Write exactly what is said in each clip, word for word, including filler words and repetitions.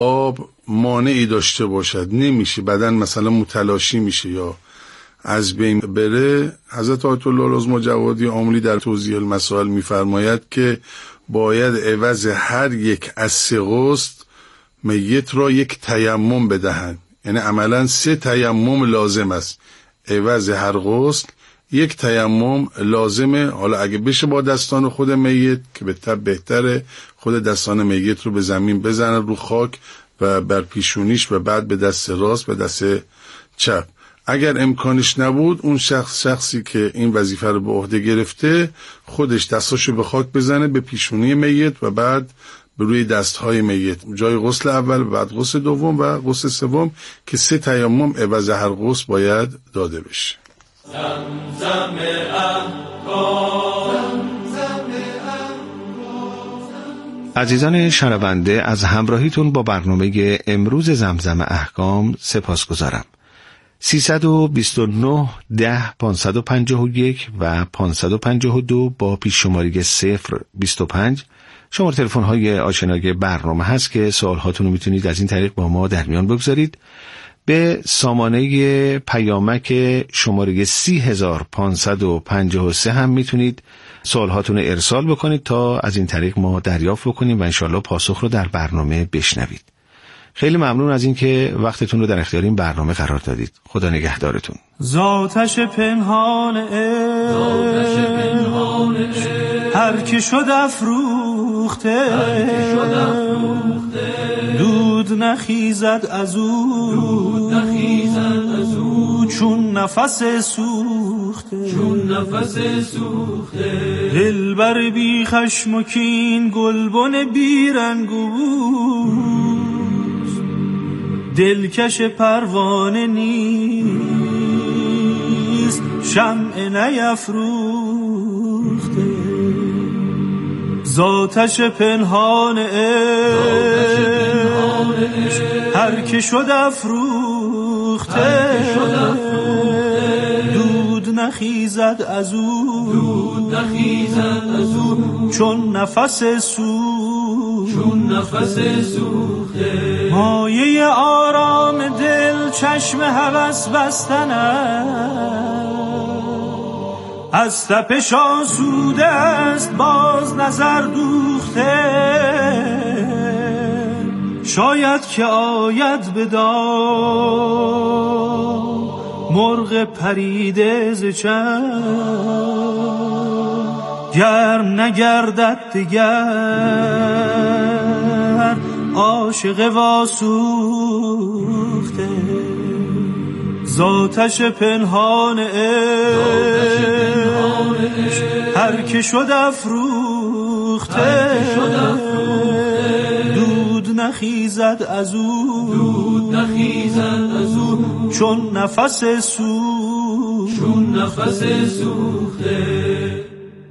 آب مانعی داشته باشد نمیشه، بدن مثلا متلاشی میشه یا از بین بره. حضرت آیت الله العظمی جوادی آملی در توضیح المسائل میفرماید که باید عوض هر یک از سه غسل میت را یک تیمم بدهند، یعنی عملا سه تیمم لازم است. عوض هر غسل یک تیمم لازمه. حالا اگه بشه با دستان خود میت که بهتر بهتره، خود دستان میت رو به زمین بزنه رو خاک و بر پیشونیش و بعد به دست راست و دست چپ. اگر امکانش نبود اون شخص شخصی که این وظیفه رو به عهده گرفته خودش دستاشو به خاک بزنه به پیشونی میت و بعد به روی دستهای میت جای غسل اول، بعد غسل دوم و غسل سوم که سه تیمم عوض هر غسل باید داده بشه. زمزم عزیزان شنونده، از همراهیتون با برنامه امروز زمزم احکام سپاسگزارم. سیصد و بیست و نه ده پانصد و پنجاه و یک و پانصد و پنجاه و دو با پیش شماره صفر بیست و پنج شماره تلفن های آشنای برنامه هست که سوال هاتون رو میتونید از این طریق با ما در میان بگذارید. به سامانه پیامک شماره سی هزار پانصد و پنجاه و سه هم میتونید سوال هاتون رو ارسال بکنید تا از این طریق ما دریافت بکنیم و انشالله پاسخ رو در برنامه بشنوید. خیلی ممنون از این که وقتتون رو در اختیار این برنامه قرار دادید. خدا نگهدارتون. ذاتش پنهان عشق هر که شد افروخته، دود نخیزد از او چون نفس سوخته، دلبر بی خشم و کین گلبن بی رنگ دلکش پروانه نیست، شمع نیفروخته. ذاتش پنهان عشق هر که شد افروخته، دود نخیزد از او چون نفس سوخته. مایه آرام دل چشم هوس بستن از تپش آسوده است باز نظر دوخته. شاید که آید به دام مرغ پریده ز چشم، گرم نگردد دگر عاشق واسوخته. ذاتش پنهان عشق هر که شد افروخته، دود نخیزد از او چون نفس سوخته.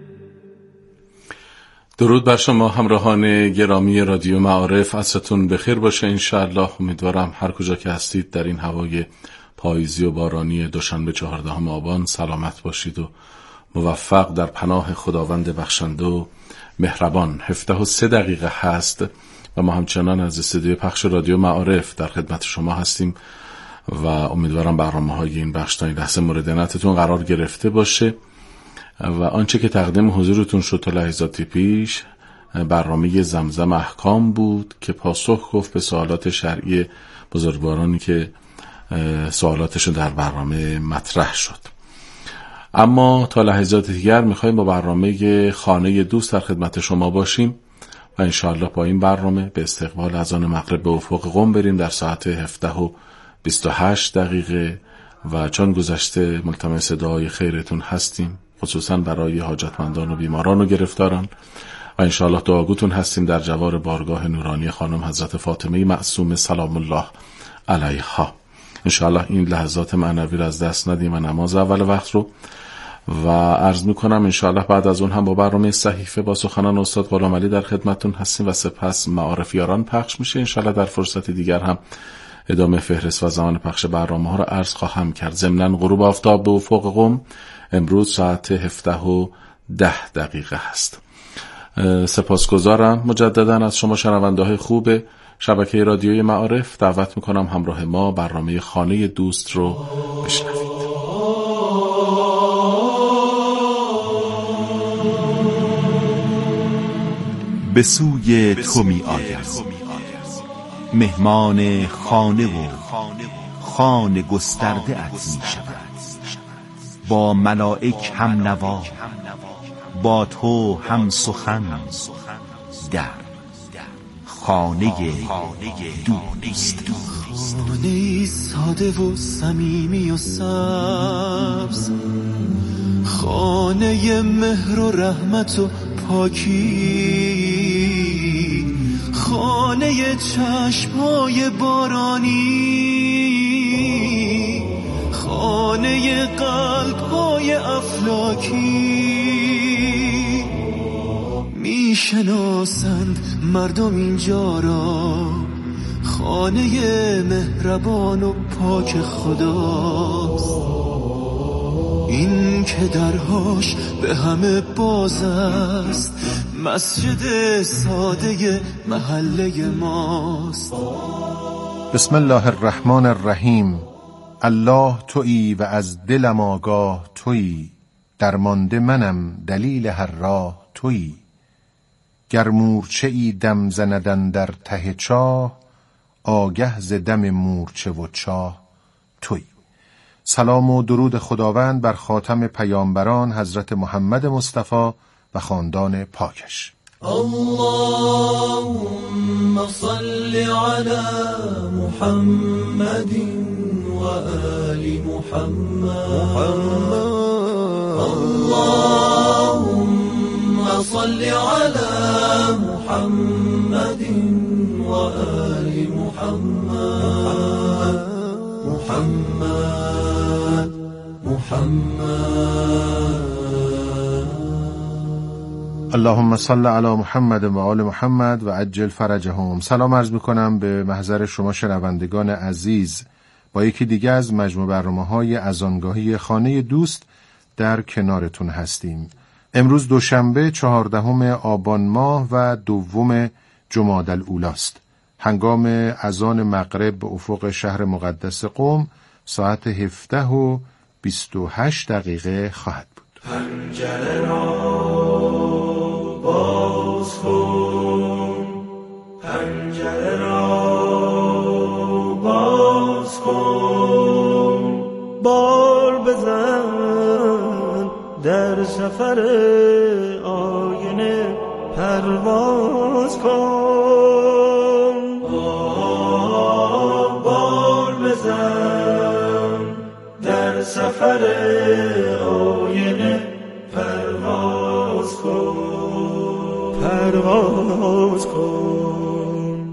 درود بر شما همراهان گرامی رادیو معارف، عصرتون بخیر باشه انشاءالله. امیدوارم هر کجا که هستید در این هوای پاییزی و بارانی دوشنبه چهاردهم آبان سلامت باشید و موفق در پناه خداوند بخشنده و مهربان. هفده و سه دقیقه هست و ما همچنان از استودیوی پخش رادیو معارف در خدمت شما هستیم و امیدوارم برنامه‌های این بخش تا این لحظه مورد عنایتتون قرار گرفته باشه و آنچه که تقدیم حضورتون شد تا لحظاتی پیش برنامه زمزم احکام بود که پاسخ گفت به سوالات شرعی بزرگوارانی که سوالاتشون در برنامه مطرح شد. اما تا لحظات دیگر میخواییم با برنامه خانه دوست در خدمت شما باشیم و انشاءالله با این برنامه به استقبال اذان مغرب به افق قم بریم در ساعت هفده و بیست و هشت دقیقه و چون گذشته ملتمس دعای خیرتون هستیم، خصوصا برای حاجتمندان و بیماران و گرفتاران و انشاءالله دعاگوتون هستیم در جوار بارگاه نورانی خانم حضرت فاطمه معصومه سلام الله علیها. انشاءالله این لحظات معنوی رو از دست ندیم و نماز اول وقت رو و عرض میکنم انشاءالله بعد از اون هم با برنامه صحیفه با سخنان استاد غلامعلی در خدمتون هستیم و سپس معارفیاران پخش میشه. انشاءالله در فرصت دیگر هم ادامه فهرست و زمان پخش برنامه ها رو عرض خواهم کرد. ضمناً غروب آفتاب به افق قم امروز ساعت هفده و ده دقیقه هست. سپاسگزارم مجددا از شما شنونده های خوب شبکه رادیوی معارف دعوت میکنم همراه ما برنامه خانه دوست رو بشنوید. به سوی تو می آید مهمان خانه و خانه گسترده ات می شود، با ملائک هم نوا، با تو هم سخن، در خانه دوست. خانه ساده و صمیمی و سبز، خانه مهر و رحمت و پاکی، خانه چشمای بارانی، خانه قلب‌های افلاکی. میشناسند مردم اینجا را خانه مهربان و پاک خداست، این که درهاش به همه باز است، مسجد ساده محله ماست. بسم الله الرحمن الرحیم. الله تویی و از دلم آگاه تویی، درمانده منم دلیل هر راه تویی. گر مورچه ای دم زندن در ته چاه، آگه ز دم مورچه و چاه تویی. سلام و درود خداوند بر خاتم پیامبران حضرت محمد مصطفی و خاندان پاکش. اللهم صل علی محمد و آل محمد. اللهم صل علی محمد و آل محمد. محمد محمد. اللهم صل علی محمد و آل محمد و عجل فرجهم. سلام عرض میکنم به محضر شما شنوندگان عزیز با یکی دیگه از مجموع برنامه‌های اذانگاهی خانه دوست در کنارتون هستیم. امروز دوشنبه چهاردهم آبان ماه و دوم جمادی الاولی است. هنگام اذان مغرب به افق شهر مقدس قم ساعت هفده و بیست و هشت دقیقه خواهد بود. پنجره را باز کن، پنجره را باز کن، بال بزن در سفر آینه پرواز کن. بال بزن در سفر آینه پرواز کن، پرواز کن.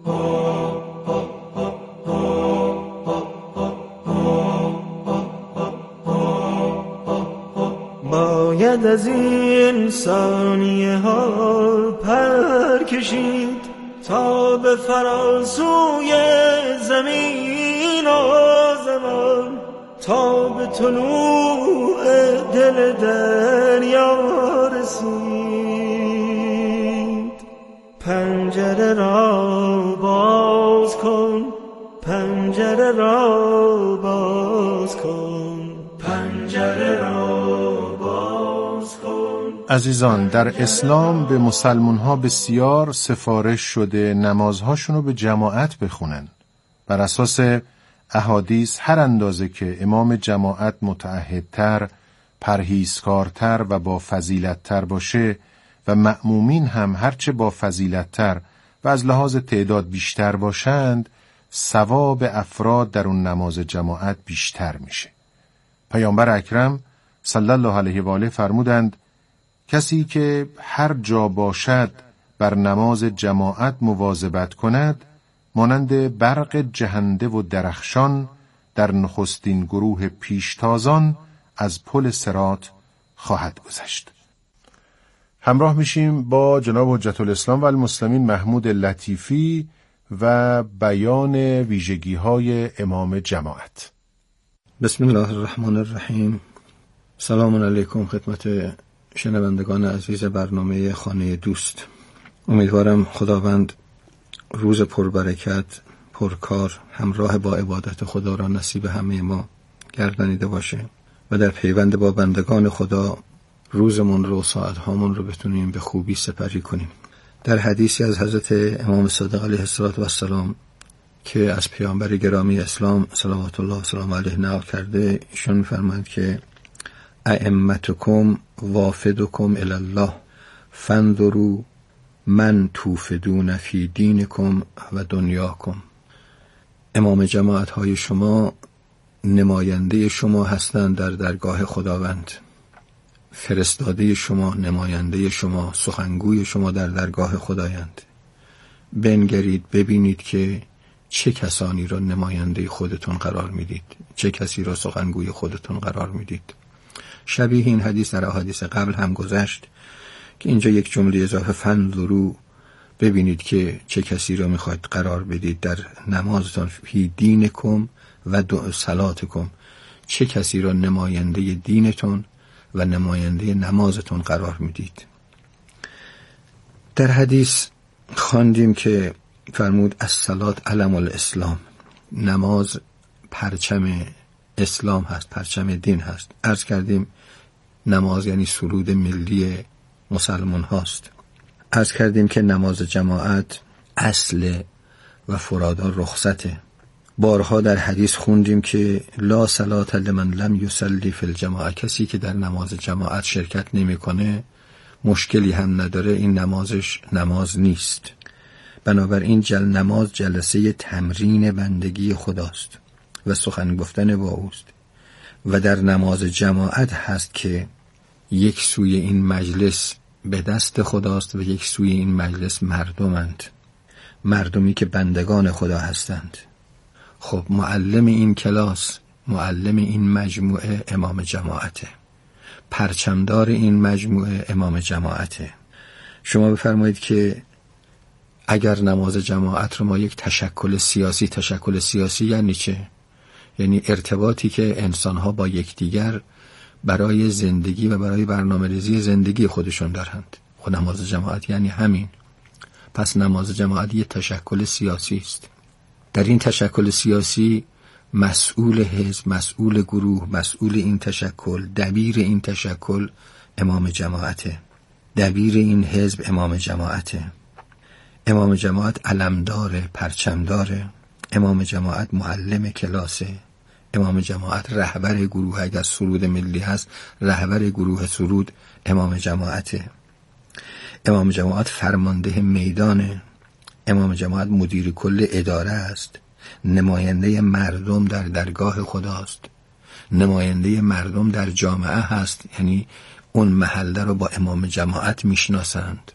باید از این ثانیه ها پر کشید تا به فراسوی زمین و زمان، تا به طلوع دل دریا رسید. پنجره را باز کن، پنجره را باز کن، پنجره را باز کن. عزیزان، در اسلام به مسلمان‌ها بسیار سفارش شده نمازهاشونو به جماعت بخونن. بر اساس احادیث هر اندازه که امام جماعت متعهدتر، پرهیزکارتر و با فضیلتتر باشه و مأمومین هم هرچه با فضیلتتر و از لحاظ تعداد بیشتر باشند، ثواب افراد در اون نماز جماعت بیشتر میشه. پیامبر اکرم صلی الله علیه و آله فرمودند کسی که هر جا باشد بر نماز جماعت مواظبت کند، مانند برق جهنده و درخشان در نخستین گروه پیشتازان از پل صراط خواهد گذشت. همراه میشیم با جناب حجت الاسلام و المسلمین محمود لطیفی و بیان ویژگی های امام جماعت. بسم الله الرحمن الرحیم. سلام علیکم خدمت شنوندگان عزیز برنامه خانه دوست. امیدوارم خداوند روز پربرکت، پرکار، همراه با عبادت خدا را نصیب همه ما گردانیده باشه و در پیوند با بندگان خدا روزمون رو، ساعتهامون رو بتونیم به خوبی سپری کنیم. در حدیثی از حضرت امام صادق علیه السلام که از پیامبر گرامی اسلام صلوات الله و سلام علیه نقل کرده، ایشون می‌فرمایند که ائمتکم وافدکم الی الله فانظروا من توفدون فی دینکم و دنیاکم. امام جماعت های شما نماینده شما هستند در درگاه خداوند، فرستاده شما، نماینده شما، سخنگوی شما در درگاه خدایند. بنگرید ببینید که چه کسانی را نماینده خودتون قرار میدید، چه کسی را سخنگوی خودتون قرار میدید. شبیه این حدیث در احادیث قبل هم گذشت که اینجا یک جمله اضافه فانظروا، ببینید که چه کسی را میخواید قرار بدید در نمازتان، فی دینکم و صلاتکم، چه کسی را نماینده دینتون و نماینده نمازتون قرار میدید. در حدیث خواندیم که فرمود الصلات علم الاسلام، نماز پرچم اسلام هست، پرچم دین هست. عرض کردیم نماز یعنی سرود ملی مسلمان هاست. عرض کردیم که نماز جماعت اصل و فرادا رخصته. بارها در حدیث خوندیم که لا صلاة لمن لم یصلی فی الجماعه، کسی که در نماز جماعت شرکت نمیکنه، مشکلی هم نداره، این نمازش نماز نیست. بنابراین جل نماز جلسه تمرین بندگی خداست و سخن گفتن با اوست و در نماز جماعت هست که یک سوی این مجلس به دست خداست و یک سوی این مجلس مردمند، مردمی که بندگان خدا هستند. خب معلم این کلاس، معلم این مجموعه امام جماعته، پرچمدار این مجموعه امام جماعته. شما بفرمایید که اگر نماز جماعت رو ما یک تشکل سیاسی، تشکل سیاسی یعنی چه؟ یعنی ارتباطی که انسانها با یکدیگر برای زندگی و برای برنامه‌ریزی زندگی خودشون دارند. خود نماز جماعت یعنی همین. پس نماز جماعت یک تشکل سیاسی است. در این تشکل سیاسی مسئول حزب، مسئول گروه، مسئول این تشکل، دبیر این تشکل امام جماعته. دبیر این حزب امام جماعته. امام جماعت علمداره، پرچمداره. امام جماعت معلم کلاسه. امام جماعت رهبر گروه، اگر سرود ملی هست رهبر گروه سرود امام جماعته. امام جماعت فرمانده میدانه. امام جماعت مدیر کل اداره است. نماینده مردم در درگاه خداست. نماینده مردم در جامعه هست، یعنی اون محله رو با امام جماعت میشناسند.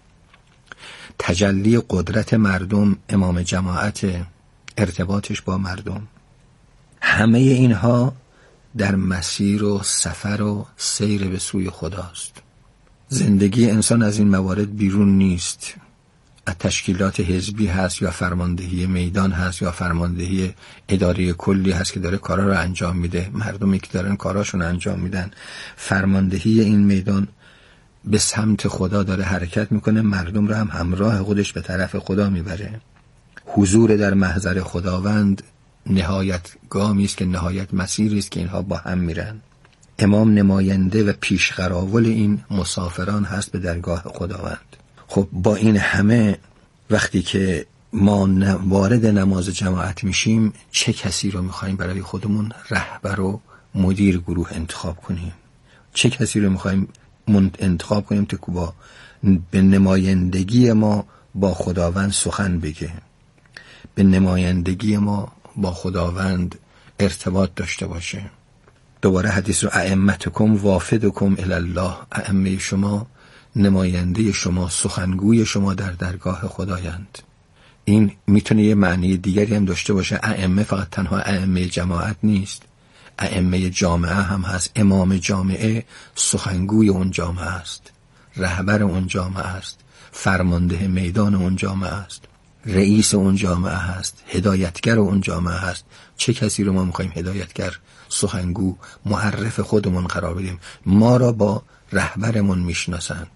تجلی قدرت مردم امام جماعت، ارتباطش با مردم. همه اینها در مسیر و سفر و سیر به سوی خداست. زندگی انسان از این موارد بیرون نیست. از تشکیلات حزبی هست یا فرماندهی میدان هست یا فرماندهی اداره کلی هست که داره کارا رو انجام میده، مردمی که دارن کاراشون انجام میدن. فرماندهی این میدان به سمت خدا داره حرکت میکنه، مردم رو هم همراه خودش به طرف خدا میبره. حضور در محضر خداوند نهایت گامی است که نهایت مسیری است که اینها با هم میرن. امام نماینده و پیشقراول این مسافران هست به درگاه خداوند. خب با این همه وقتی که ما وارد نماز جماعت میشیم، چه کسی رو میخوایم برای خودمون رهبر و مدیر گروه انتخاب کنیم؟ چه کسی رو میخوایم انتخاب کنیم که با به نمایندگی ما با خداوند سخن بگه، به نمایندگی ما با خداوند ارتباط داشته باشه؟ دوباره حدیث رو ائمتکم وافدکم الی الله، ائمه شما نماینده شما، سخنگوی شما در درگاه خدایند. این میتونه یه معنی دیگری هم داشته باشه. ائمه فقط تنها ائمه جماعت نیست، ائمه جامعه هم هست. امام جامعه سخنگوی اون جامعه است، رهبر اون جامعه است، فرمانده میدان اون جامعه است، رئیس اون جامعه هست، هدایتگر اون جامعه هست. چه کسی رو ما میخوایم هدایتگر، سخنگو، معرف خودمون قرار بدیم؟ ما را با رهبرمون میشناسند.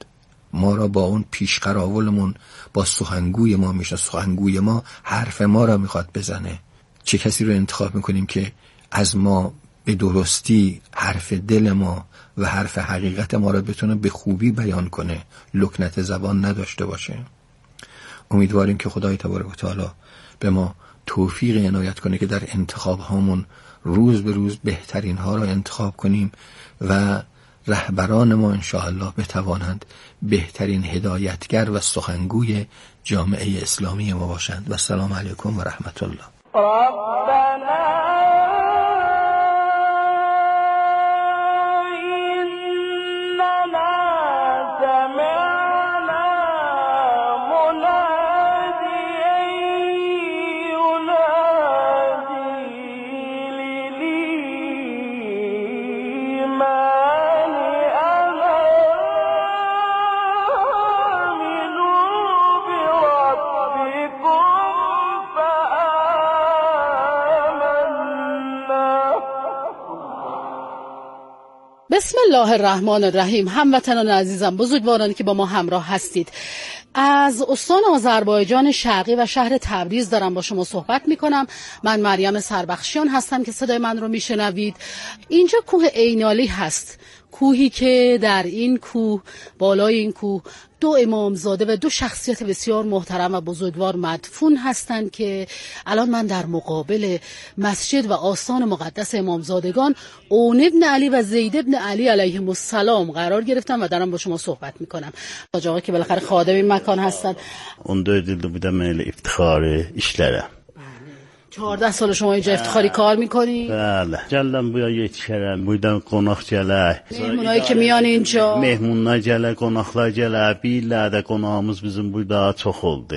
ما را با اون پیشقراولمون با سخنگوی ما میشه. سخنگوی ما حرف ما را میخواد بزنه. چه کسی رو انتخاب میکنیم که از ما به درستی حرف دل ما و حرف حقیقت ما را بتونه به خوبی بیان کنه، لکنت زبان نداشته باشه. امیدواریم که خدای تبارک و تعالی به ما توفیق عنایت کنه که در انتخاب هامون روز به روز بهترین ها را انتخاب کنیم و رهبران ما انشاءالله بتوانند بهترین هدایتگر و سخنگوی جامعه اسلامی ما باشند. و السلام علیکم و رحمت الله. بسم الله الرحمن الرحیم. هموطنان عزیزم، بزرگوارانی که با ما همراه هستید، از استان آذربایجان شرقی و شهر تبریز دارم با شما صحبت می کنم. من مریم سربخشیان هستم که صدای من رو می شنوید. اینجا کوه عینالی هست، کوهی که در این کوه، بالای این کوه، دو امامزاده و دو شخصیت بسیار محترم و بزرگوار مدفون هستند که الان من در مقابل مسجد و آستان مقدس امامزادگان اون ابن علی و زید ابن علی علیهم السلام قرار گرفتم و دارم با شما صحبت میکنم. حاج آقا که بالاخره خادم این مکان هستند. on dörd ildir budam elə iftixarı işlərə. چهارده سال شما اینجا افتخاری کار میکنی؟ بله. Gəldən buya yetişərəm, buradan qonaq gələr. مهمونایی که میان اینجا، mehmunlar gələr, qonaqlar gələr. Bir illər də qonağımız bizim burada çox oldu.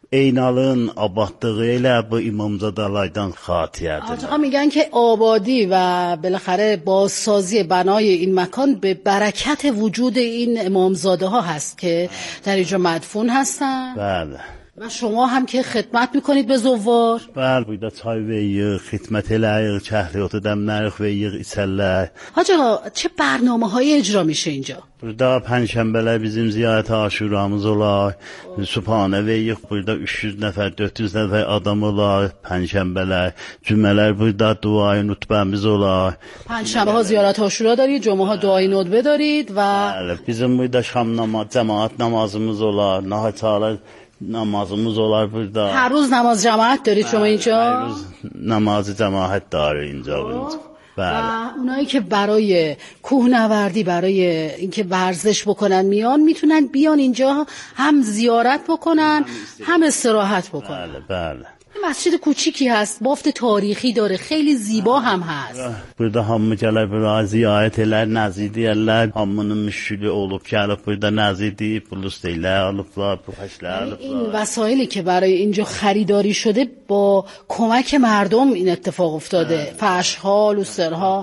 Eynalın abadlığı elə bu imamzadalardan xatirədir. آقا میگن که آبادی و بالاخره بازسازی بنای این مکان به برکت وجود این امامزاده ها هست که در اینجا مدفون هستن. بله. و شما هم که خدمت میکنید به زوار. بله، burada çay veririk, xidmət eləyirik, kəhliyatı dəmlərik, veririk, içərlər. حاج آقا چه برنامه های اجرا میشه اینجا؟ Burada pənşənbələr bizim ziyarət aşuramız olar. Subhanə veririk, burada üç yüz nəfər, dörd yüz nəfər adam olar, pənşənbələr. Cümələr burada duayı nutbəmiz olar. پنجشنبه ها زیارت عاشورا دارید، جمعه ها دعای ندبه دارید و Bəli, bizim burada şam namaz, cəmaət namazımız olar, nahaçalar namazımız olar burada. هر روز نماز جماعت دارید شما اینجا؟ هر روز نماز جماعت داره اینجا بود. و اونایی که برای کوهنوردی، برای اینکه ورزش بکنن میان، میتونن بیان اینجا هم زیارت بکنن هم استراحت بکنن. بله بله. مسجد کوچیکی هست، بافت تاریخی داره، خیلی زیبا هم هست. burada hamı gələr bura ziyarət elər, nəzir deyərlər. Hamının müşkülü olub gəlib burada nəzir deyib, bulus deyirlər, alıblar, bu xəşlər alıblar. این وسایلی که برای اینجا خریداری شده با کمک مردم این اتفاق افتاده. فرش‌ها، لوسترها،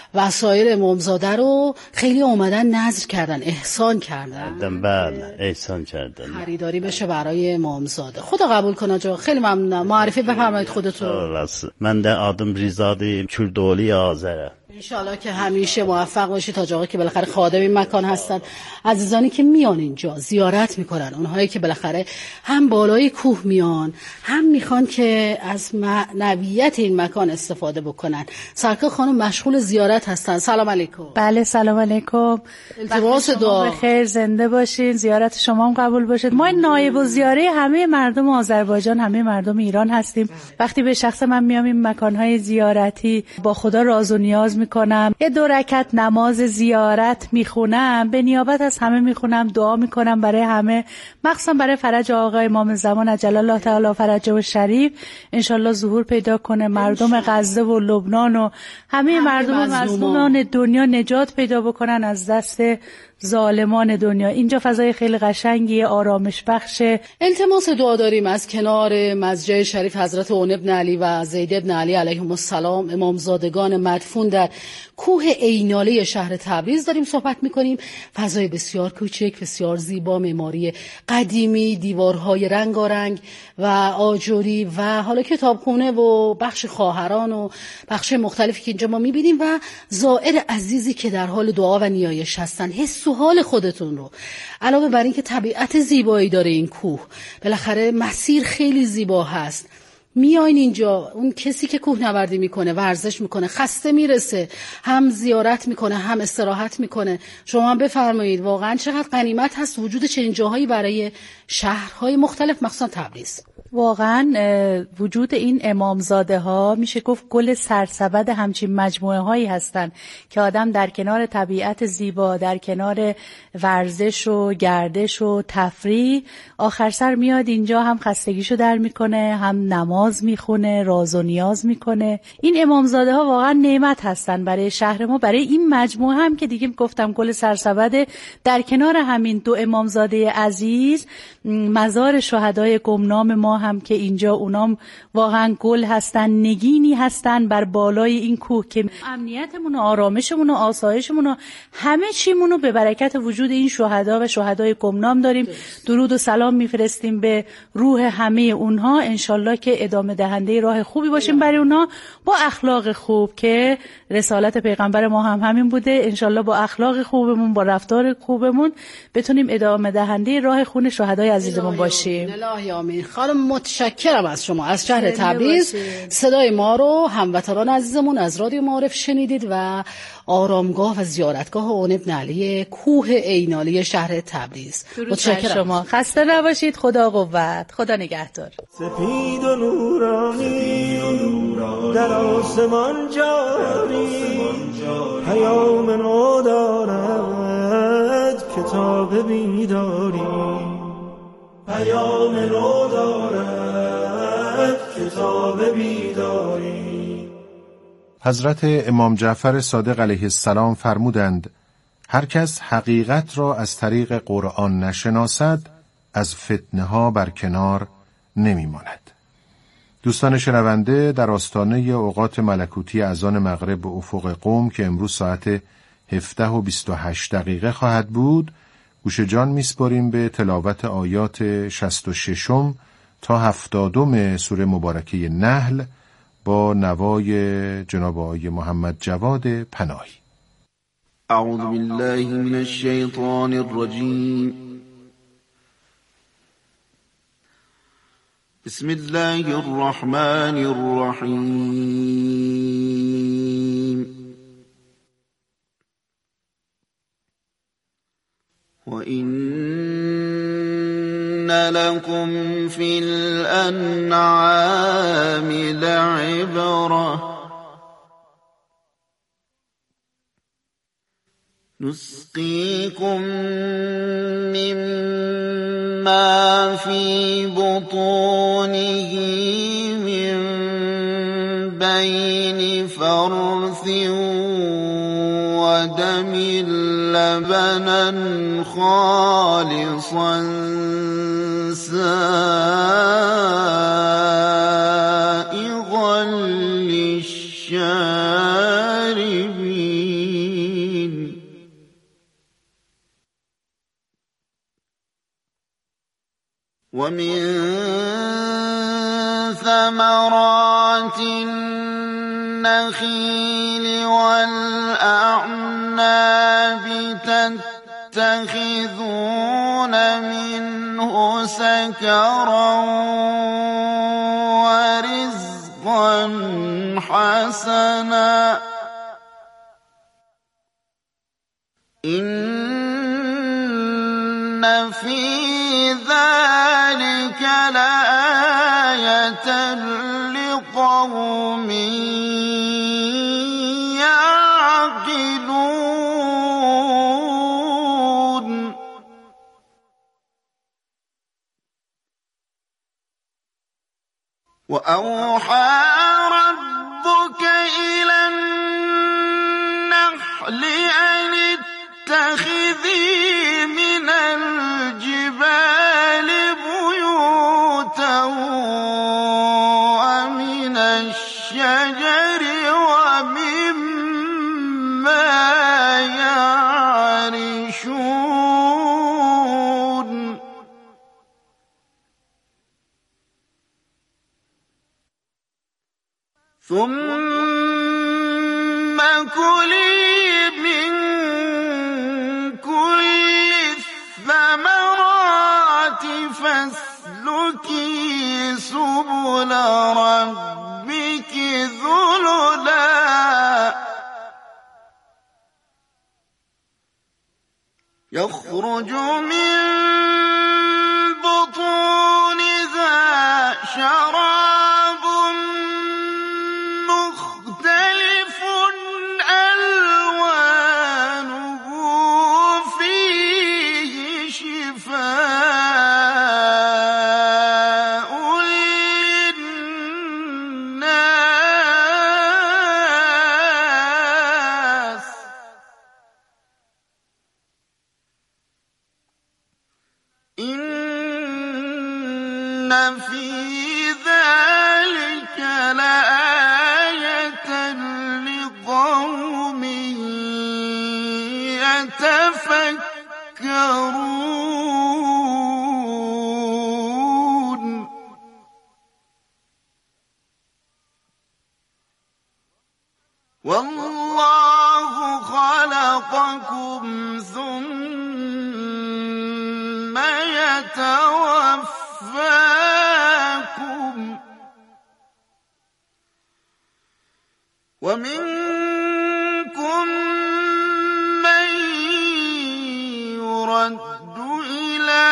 وسایل امامزاده رو خیلی اومدن نذر کردن، احسان کردن. بله، احسان کردن. خریداری بشه برای امامزاده. خدا قبول کنه. جا خیلی ممنونم. معرفی بفرمایید خودتون. من در آدم ریزادی کردولی آذره. انشالله که همیشه موفق باشید حاج آقا که بالاخره خادم این مکان هستن. عزیزانی که میان اینجا زیارت میکنن، اونهایی که بالاخره هم بالای کوه میان، هم میخوان که از معنویت این مکان استفاده بکنن. سرکار خانم مشغول زیارت هستن. سلام علیکم. بله سلام علیکم. التماس دعا. بخیر، زنده باشین، زیارت شما هم قبول باشه. ما نایب الزیاره همه مردم آذربایجان، همه مردم ایران هستیم. وقتی به شخص من میام این مکانهای زیارتی با خدا راز و نیاز میکنم، یه دو رکعت نماز زیارت میخونم، به نیابت از همه میخونم، دعا میکنم برای همه، مخصوصا برای فرج آقا امام زمان عجل الله تعالی فرجه و شریف، انشالله ظهور پیدا کنه، مردم غزه و لبنان و همه مردم مظلومان دنیا نجات پیدا بکنن از دست ظالمان دنیا. اینجا فضای خیلی قشنگی، آرامش بخشه. التماس دعا داریم از کنار مسجد شریف حضرت اون ابن علی و زید ابن علی علیهم السلام، امامزادگان مدفون در کوه عینالی شهر تبریز داریم صحبت میکنیم. فضای بسیار کوچک، بسیار زیبا، معماری قدیمی، دیوارهای رنگارنگ و آجوری و حالا کتابخونه و بخش خواهران و بخش مختلفی که اینجا ما میبینیم و زائر عزیزی که در حال دعا و نیایش هستن. حس و تو حال خودتون رو. علاوه بر این که طبیعت زیبایی داره این کوه، بالاخره مسیر خیلی زیبا هست. میاین اینجا، اون کسی که کوهنوردی میکنه، ورزش میکنه، خسته میرسه، هم زیارت میکنه هم استراحت میکنه. شما هم بفرمایید واقعا چقدر غنیمت هست وجود چنین جاهایی برای شهرهای مختلف، مخصوصا تبریز. واقعا وجود این امامزاده ها میشه گفت گل سرسبد همچین مجموعه هایی هستن که آدم در کنار طبیعت زیبا، در کنار ورزش و گردش و تفریح، آخر سر میاد اینجا هم خستگیشو در میکنه، هم نماز میخونه، راز و نیاز میکنه. این امامزاده ها واقعا نعمت هستن برای شهر ما، برای این مجموعه هم که دیگه گفتم گل سرسبد. در کنار همین دو امامزاده عزیز، مزار شهدای گمنام ما هم که اینجا اونام واقعا گل هستن، نگینی هستن بر بالای این کوه که امنیتمون و آرامشمون و آسایشمون و همه چیمون رو به برکت وجود این شهدا و شهدای گمنام داریم. درود و سلام میفرستیم به روح همه اونها، انشالله که ادامه دهنده راه خوبی باشیم برای اونها، با اخلاق خوب که رسالت پیغمبر ما هم همین بوده. انشالله با اخلاق خوبمون، با رفتار خوبمون بتونیم ادامه دهنده راه خون شهدای عزیزمون باشیم. الهی آمین. خانم متشکرم از شما از شهر تبریز. صدای ما رو هموطنان عزیزمون از رادیو معارف شنیدید و آرامگاه و زیارتگاه اون ابن علی کوه عینالی شهر تبریز. متشکرم شما. خسته نباشید. خدا قوت. خدا نگهدار. سپید و نورانی در آسمان جاری، پیام نو دارد کتاب بیداری، پیام نو دارد کتاب بیداری. حضرت امام جعفر صادق علیه السلام فرمودند هر کس حقیقت را از طریق قرآن نشناسد از فتنه ها برکنار نمی ماند. دوستان شنونده، در آستانه اوقات ملکوتی اذان مغرب به افق قم که امروز ساعت هفده و بیست و هشت دقیقه خواهد بود، گوش جان میسپاریم به تلاوت آیات شصت و ششم تا هفتادم سوره مبارکه نحل با نوای جناب آقای محمد جواد پناهی. اعوذ بالله من الشیطان الرجیم. بسم الله الرحمن الرحیم. وَإِنَّ لَكُمْ فِي الْأَنْعَامِ لَعِبْرَةً نُسْقِيكُم مِّمَّا فِي بُطُونِهِ مِن بَيْنِ فَرْثٍ ودم لبنا خالصا سائغا للشاربين ومن ثمرات النخيل والأعناب تتخذون منه سكرا ورزقا حسنا إن في ذلك لآية لقوم يعقلون وأوحى ربك إلى النحل أن اتخذي من الجبال بيوتا ومن الشجر ومما يعرشون ثم كلي من كل سبل ربك ذللا يخرج من بطونها شراب مختلف ألوانه فيه شفاء للناس إن في ذلك لآية لقوم يتفكرون والله خلقكم ثم يتوفاكم ومنكم من يرد إلى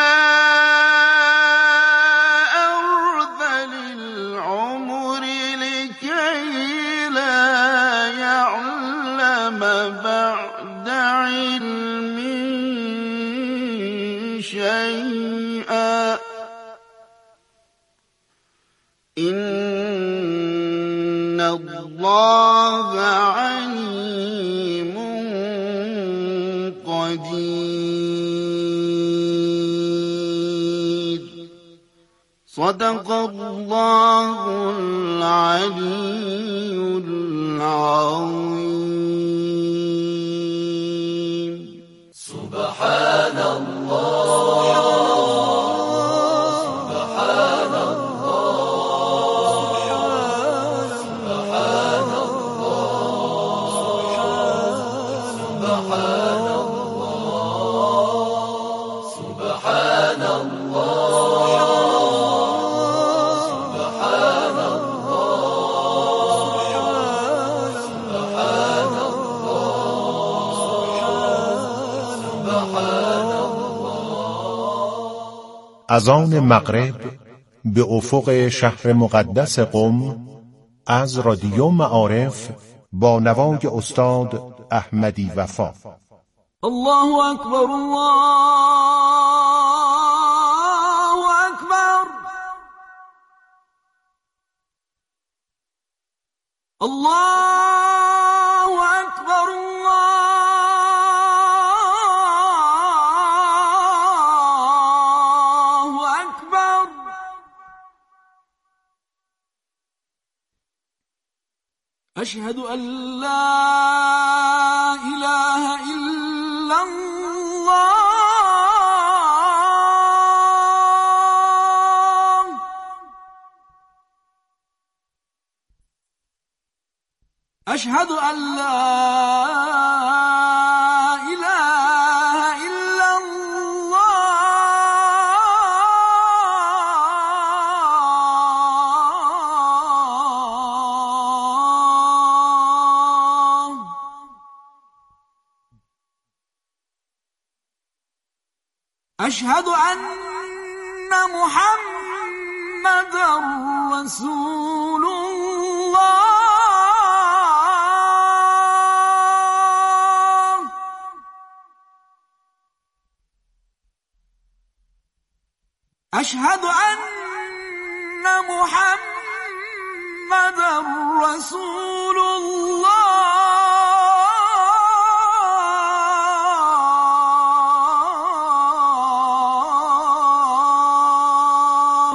أرذل العمر لكي لا يعلم بعد علم شيئا إن الله عليم قدير صدق الله العلي العظيم سبحان الله سبحان الله سبحان الله سبحان الله سبحان الله سبحان الله سبحان از آن مغرب به افق شهر مقدس قم از رادیو معارف با نوای استاد احمدی وفا. الله اکبر الله اکبر الله اکبر الله اکبر اشهد ان لا اله الا الله اشهد ان لا اله الا الله اشهد ان محمدا رسول الله أشهد أن محمدا رسول الله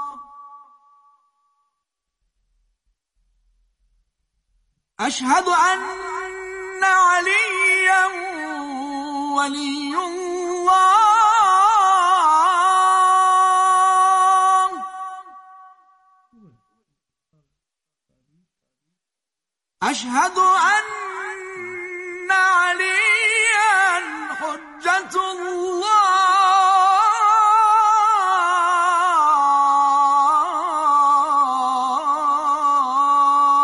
أشهد أن عليا ولي الله أشهد أن عليا حجة الله